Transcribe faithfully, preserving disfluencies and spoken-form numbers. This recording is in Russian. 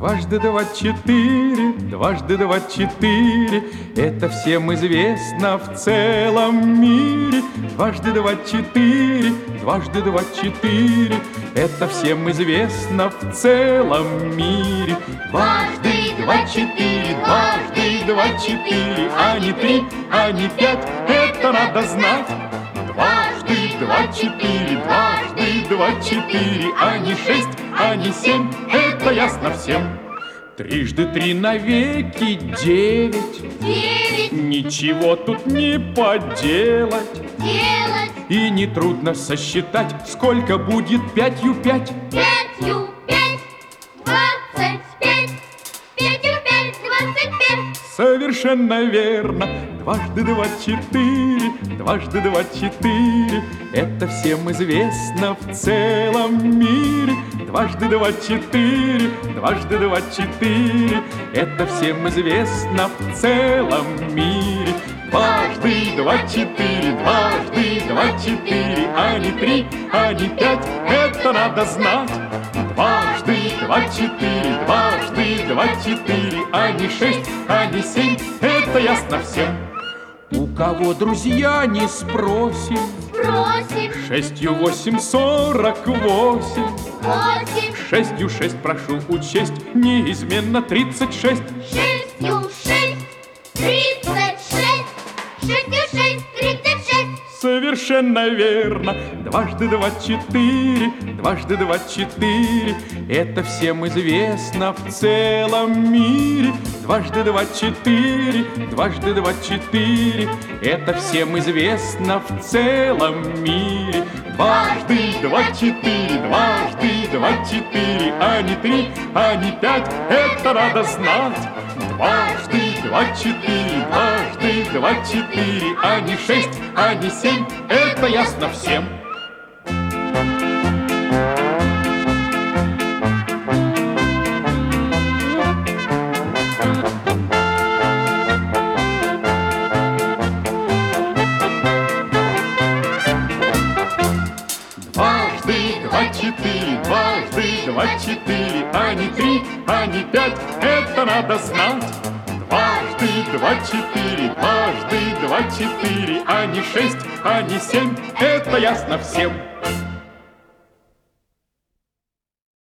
Дважды два четыре, дважды два четыре, это всем известно в целом мире. Дважды два четыре, дважды два четыре, это всем известно в целом мире. Дважды два четыре, дважды два четыре, а не три, а не пять, это надо знать. Дважды два четыре, дважды два четыре, а не шесть, а не семь, это ясно всем. Трижды три навеки девять. Девять. Ничего тут не поделать. Делать. И нетрудно сосчитать, сколько будет пятью пять. Пятью пять. Двадцать пять. Пятью пять. Двадцать пять. Совершенно верно. Дважды два четыре, дважды два четыре, это всем известно в целом мире. Дважды два четыре, дважды два четыре, это всем известно в целом мире. Дважды два четыре, дважды два четыре, а не три, а не пять, это надо знать. Дважды два четыре, дважды два четыре, а не шесть, а не семь, это ясно всем. У кого друзья не спросим, Спросим. Шестью восемь сорок восемь. Восемь. Шестью шесть прошу учесть, неизменно тридцать шесть. Шестью шесть. Тридцать шесть. Шестью шесть. Тридцать шесть. Совершенно верно. Дважды два четыре, дважды два четыре, это всем известно в целом мире. Дважды два четыре, дважды два четыре, это всем известно в целом мире. Дважды два четыре, дважды два четыре, а не три, а не пять, это надо знать. Дважды два четыре, дважды два четыре, а не шесть, а не семь, это ясно всем. Дважды два четыре, дважды два четыре, а не три, а не пять, это надо знать. Дважды два четыре, дважды два четыре, а не шесть, а не семь, это ясно всем.